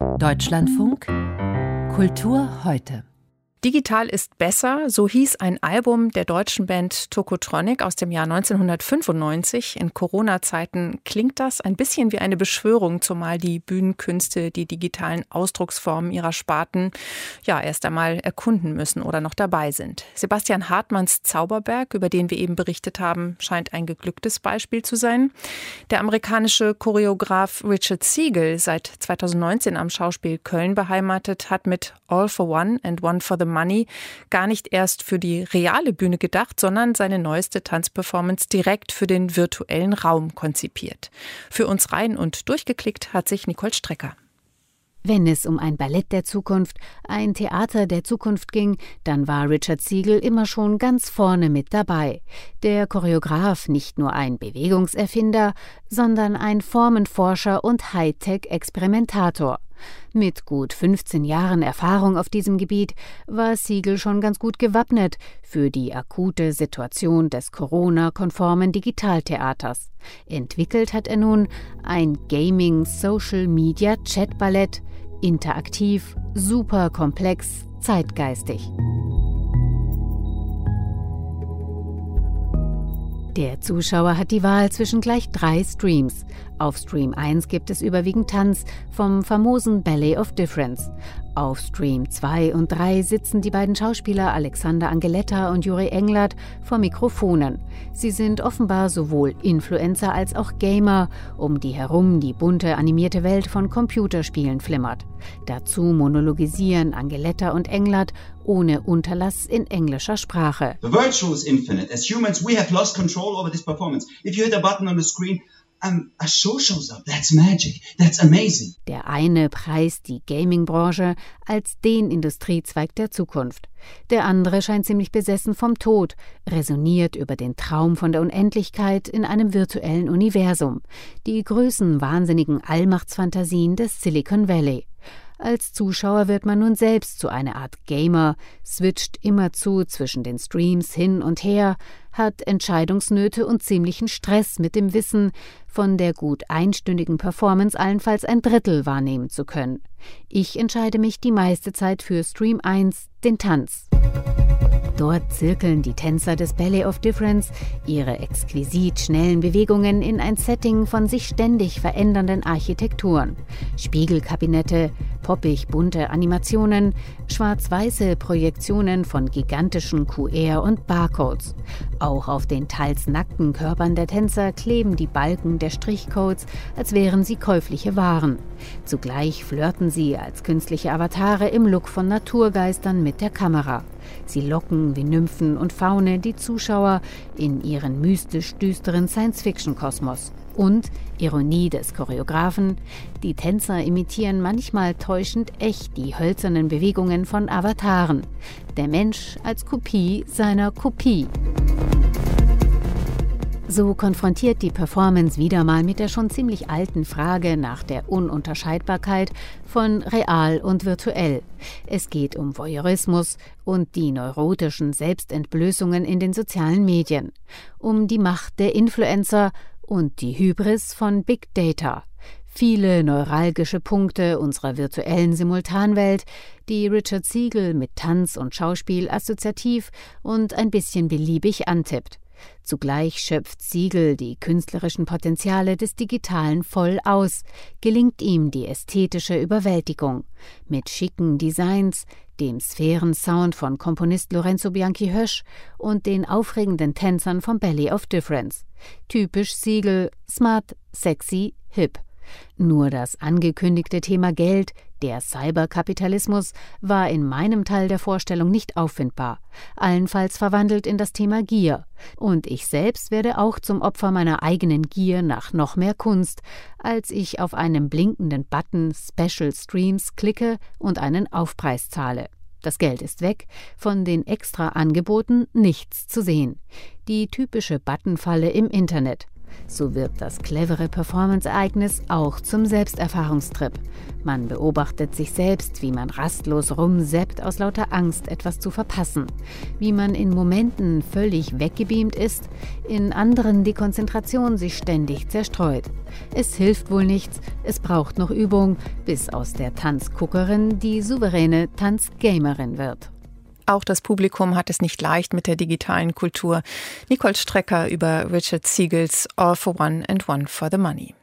Deutschlandfunk Kultur heute. Digital ist besser, so hieß ein Album der deutschen Band Tokotronic aus dem Jahr 1995. In Corona-Zeiten klingt das ein bisschen wie eine Beschwörung, zumal die Bühnenkünste die digitalen Ausdrucksformen ihrer Sparten erst einmal erkunden müssen oder noch dabei sind. Sebastian Hartmanns Zauberberg, über den wir eben berichtet haben, scheint ein geglücktes Beispiel zu sein. Der amerikanische Choreograf Richard Siegel, seit 2019 am Schauspiel Köln beheimatet, hat mit All for One and One for the Money gar nicht erst für die reale Bühne gedacht, sondern seine neueste Tanzperformance direkt für den virtuellen Raum konzipiert. Für uns rein und durchgeklickt hat sich Nicole Strecker. Wenn es um ein Ballett der Zukunft, ein Theater der Zukunft ging, dann war Richard Siegel immer schon ganz vorne mit dabei. Der Choreograf nicht nur ein Bewegungserfinder, sondern ein Formenforscher und Hightech-Experimentator. Mit gut 15 Jahren Erfahrung auf diesem Gebiet war Siegel schon ganz gut gewappnet für die akute Situation des Corona-konformen Digitaltheaters. Entwickelt hat er nun ein Gaming-Social-Media-Chat-Ballett, interaktiv, super komplex, zeitgeistig. Der Zuschauer hat die Wahl zwischen gleich 3 Streams. Auf Stream 1 gibt es überwiegend Tanz vom famosen Ballet of Difference. Auf Stream 2 und 3 sitzen die beiden Schauspieler Alexander Angeletta und Juri Englert vor Mikrofonen. Sie sind offenbar sowohl Influencer als auch Gamer, um die herum die bunte animierte Welt von Computerspielen flimmert. Dazu monologisieren Angeletta und Englert ohne Unterlass in englischer Sprache. The virtual is infinite. As humans, we have lost control over this performance. If you hit a button on the screen, a show shows up. That's magic. That's amazing. Der eine preist die Gaming-Branche als den Industriezweig der Zukunft. Der andere scheint ziemlich besessen vom Tod, resoniert über den Traum von der Unendlichkeit in einem virtuellen Universum. Die größenwahnsinnigen Allmachtsfantasien des Silicon Valley. Als Zuschauer wird man nun selbst zu einer Art Gamer, switcht immerzu zwischen den Streams hin und her, hat Entscheidungsnöte und ziemlichen Stress mit dem Wissen, von der gut einstündigen Performance allenfalls ein Drittel wahrnehmen zu können. Ich entscheide mich die meiste Zeit für Stream 1, den Tanz. Dort zirkeln die Tänzer des Ballet of Difference ihre exquisit schnellen Bewegungen in ein Setting von sich ständig verändernden Architekturen. Spiegelkabinette, poppig bunte Animationen, schwarz-weiße Projektionen von gigantischen QR- und Barcodes. Auch auf den teils nackten Körpern der Tänzer kleben die Balken der Strichcodes, als wären sie käufliche Waren. Zugleich flirten sie als künstliche Avatare im Look von Naturgeistern mit der Kamera. Sie locken wie Nymphen und Faune die Zuschauer in ihren mystisch düsteren Science-Fiction-Kosmos. Und, Ironie des Choreografen, die Tänzer imitieren manchmal täuschend echt die hölzernen Bewegungen von Avataren. Der Mensch als Kopie seiner Kopie. So konfrontiert die Performance wieder mal mit der schon ziemlich alten Frage nach der Ununterscheidbarkeit von real und virtuell. Es geht um Voyeurismus und die neurotischen Selbstentblößungen in den sozialen Medien, um die Macht der Influencer und die Hybris von Big Data. Viele neuralgische Punkte unserer virtuellen Simultanwelt, die Richard Siegel mit Tanz und Schauspiel assoziativ und ein bisschen beliebig antippt. Zugleich schöpft Siegel die künstlerischen Potenziale des Digitalen voll aus, gelingt ihm die ästhetische Überwältigung. Mit schicken Designs, dem Sphärensound von Komponist Lorenzo Bianchi-Hösch und den aufregenden Tänzern vom Ballet of Difference. Typisch Siegel, smart, sexy, hip. Nur das angekündigte Thema Geld, der Cyberkapitalismus, war in meinem Teil der Vorstellung nicht auffindbar, allenfalls verwandelt in das Thema Gier. Und ich selbst werde auch zum Opfer meiner eigenen Gier nach noch mehr Kunst, als ich auf einem blinkenden Button Special Streams klicke und einen Aufpreis zahle. Das Geld ist weg, von den Extra-Angeboten nichts zu sehen. Die typische Buttonfalle im Internet. So wird das clevere Performance-Ereignis auch zum Selbsterfahrungstrip. Man beobachtet sich selbst, wie man rastlos rumseppt aus lauter Angst, etwas zu verpassen. Wie man in Momenten völlig weggebeamt ist, in anderen die Konzentration sich ständig zerstreut. Es hilft wohl nichts, es braucht noch Übung, bis aus der Tanzguckerin die souveräne Tanzgamerin wird. Auch das Publikum hat es nicht leicht mit der digitalen Kultur. Nicole Strecker über Richard Siegels All for One and One for the Money.